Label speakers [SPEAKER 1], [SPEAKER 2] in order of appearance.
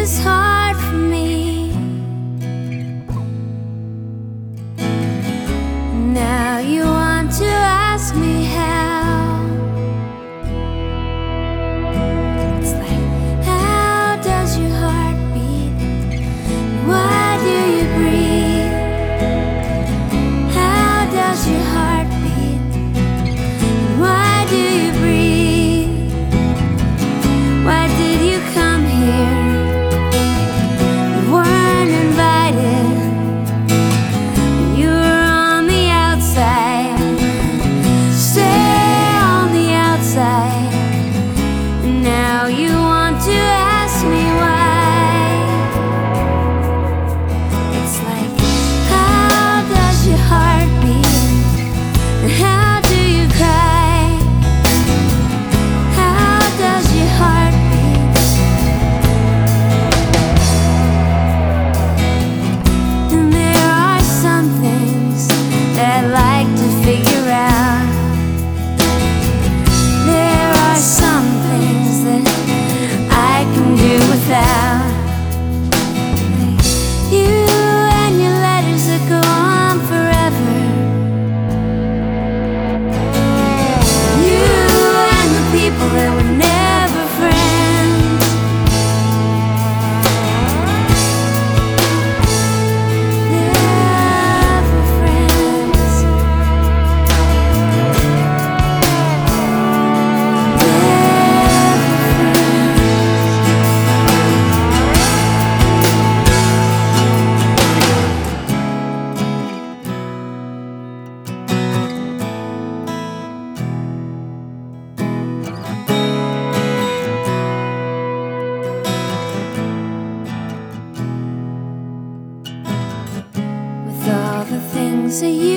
[SPEAKER 1] is hard for me. Now you want to ask me how. It's like, how does your heart beat? Why do you breathe? How does your heart beat? Why do you breathe? Why did you come here? You weren't invited. You were on the outside. Stay on the outside. And now you want to ask me why. It's like, how does your heart beat? And how do you cry? How does your heart beat? And there are some things that I like to figure out. There are some things that I can do without. You and your letters that go on forever. You and the people that were never friends. Never friends. With all the things that you